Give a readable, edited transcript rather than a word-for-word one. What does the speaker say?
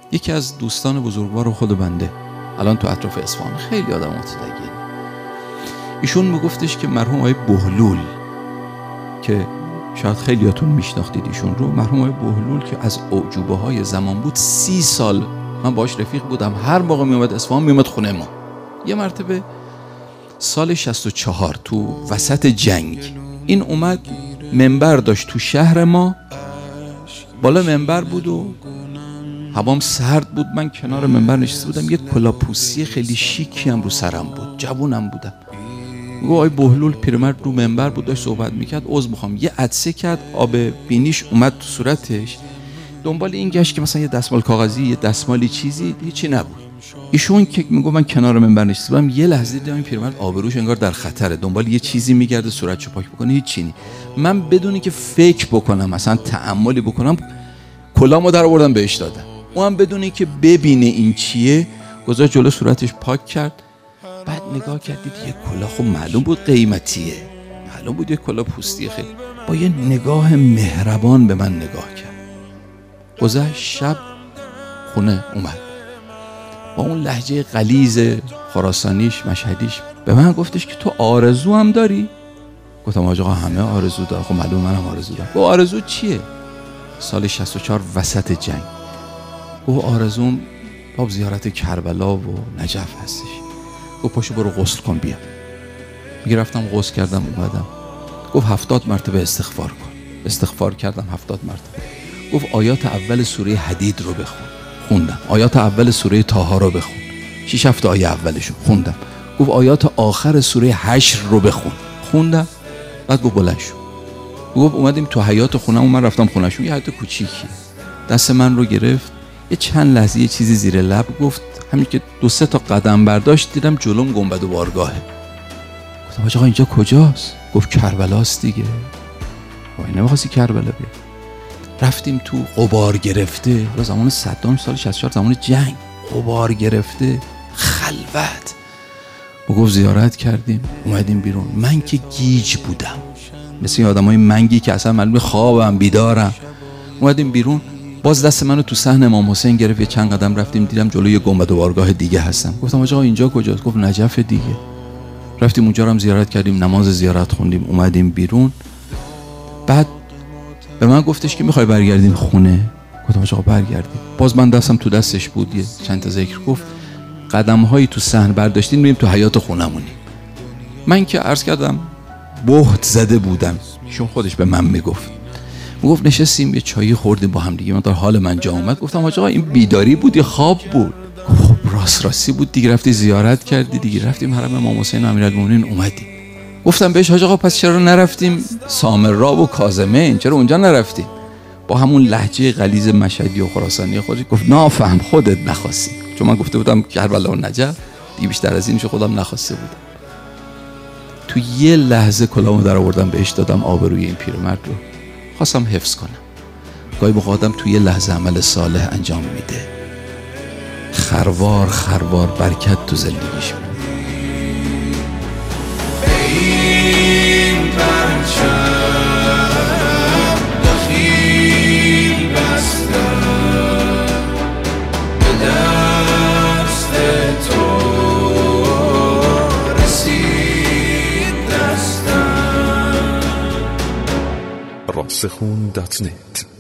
یکی از دوستان بزرگوار خود بنده الان تو اطراف اصفهان، خیلی آدم متدین، ایشون میگفتش که مرحوم آقای بهلول که شاید خیلیاتون میشناختید ایشون رو، مرحوم آقای بهلول که از اعجوبه های زمان بود، 30 سال من باهاش رفیق بودم، هر موقع میومد اصفهان میومد خونه ما. یه مرتبه سال 64 تو وسط جنگ این اومد، منبر داشت تو شهر ما، بالا منبر بود و هوام سرد بود، من کنار منبر نشسته بودم، یه کلاپوسی خیلی شیکی هم رو سرم بود، جوونم بودم. گفت آقای بهلول پیرمرد رو منبر بود داشت صحبت میکرد، عذر میخوام، یه عطسه کرد، آب بینیش اومد تو صورتش، دنبال این گشت که مثلا یه دستمال کاغذی، یه دستمالی چیزی، هیچی نبود. ایشون که میگه من کنار منبر نشسته بودم، یه لحظه دیدم این پیرمرد آبروش انگار در خطره، دنبال یه چیزی میگرده صورتشو پاک بکنه، هیچی نی. من بدونی که فکر بکنم مثلا تأملی بکنم، کلامو در آوردم بهش دادم. اونم بدونی که ببینه این چیه، گذاشت جلو صورتش پاک کرد، بعد نگاه کردید یه کلاه، خب معلوم بود قیمتیه، معلوم بود یه کلاه پوستی، خیلی با یه نگاه مهربان به من نگاه کرد. گذشت شب خونه اومد، با اون لهجه غلیظ خراسانیش مشهدیش به من گفتش که تو آرزو هم داری؟ گفتم آقا همه آرزو داره. خب معلوم منم آرزو دارم. گفت آرزو چیه؟ سال 64 وسط جنگ. گفت آرزوم باب زیارت کربلا و نجف هستش. گفت پاشو برو غسل کن بیا. میگه رفتم غسل کردم اومدم. گفت 70 مرتبه استغفار کن. استغفار کردم 70 مرتبه. گفت آیات اول سوره حدید رو بخون. خوندم. آیات اول سوره طه رو بخون. 6-7 آیه اولشو خوندم. گفت آیات آخر سوره حشر رو بخون. خوندم. بعد گفت بلند شو. گفت اومدیم تو حیاط خونم، من رفتم خونه‌شون، یه حیاط کوچیکی. دست من رو گرفت، یه چند لحظه یه چیزی زیر لب گفت، همین که 2-3 تا قدم برداشت دیدم جلوم گنبد و بارگاهه. گفتم آقا اینجا کجاست؟ گفت کربلاست دیگه. وای نمی‌خواستی کربلا بیا. رفتیم تو، غبار گرفته، زمان صدام سال 64 زمان جنگ، غبار گرفته، خلوت. گفت زیارت کردیم، اومدیم بیرون. من که گیج بودم، مثل این آدمای منگی که اصلا معلومه خوابم بیدارم. اومدیم بیرون، باز دست منو تو صحن امام حسین گرفت، یه چند قدم رفتیم دیدم جلوی گنبد و بارگاه دیگه هستم. گفتم آقا اینجا کجاست؟ گفت نجف دیگه. رفتیم اونجا رو هم زیارت کردیم، نماز زیارت خوندیم، اومدیم بیرون. بعد به من گفتش که میخوای برگردیم خونه؟ گفتم آقا برگردیم. باز من دستم تو دستش بود، یه چند تا ذکر گفت، قدم‌هایی تو صحن برداشتین میریم تو حیاط خونمونیم. من که عرض کردم بهت زده بودم، چون خودش به من میگفت نشستیم یه چایی خوردیم با هم دیگه، من حال من جا اومد. گفتم آقا این بیداری بود یا خواب بود؟ خب راستی بود دیگه، رفتی زیارت کردی دیگه، رفتیم حرم امام حسین امیرالمومنین اومدیم. گفتم بهش آقا پس چرا نرفتیم سامرا و کاظمین، چرا اونجا نرفتیم؟ با همون لهجه غلیظ مشهدی و خراسانی خودش گفت نافهم، خودت نخواستی، چون من گفته بودم کربلا و نجف دیگه، بیشتر از اینش خودم نخواسته بودم. تو یه لحظه کلامو در آوردم بهش دادم، آبروی این پیرمرد رو خواستم حفظ کنم. گاهی موقع آدم تو یه لحظه عمل صالح انجام میده، خروار خروار برکت تو زندگیش میده. راسخون.net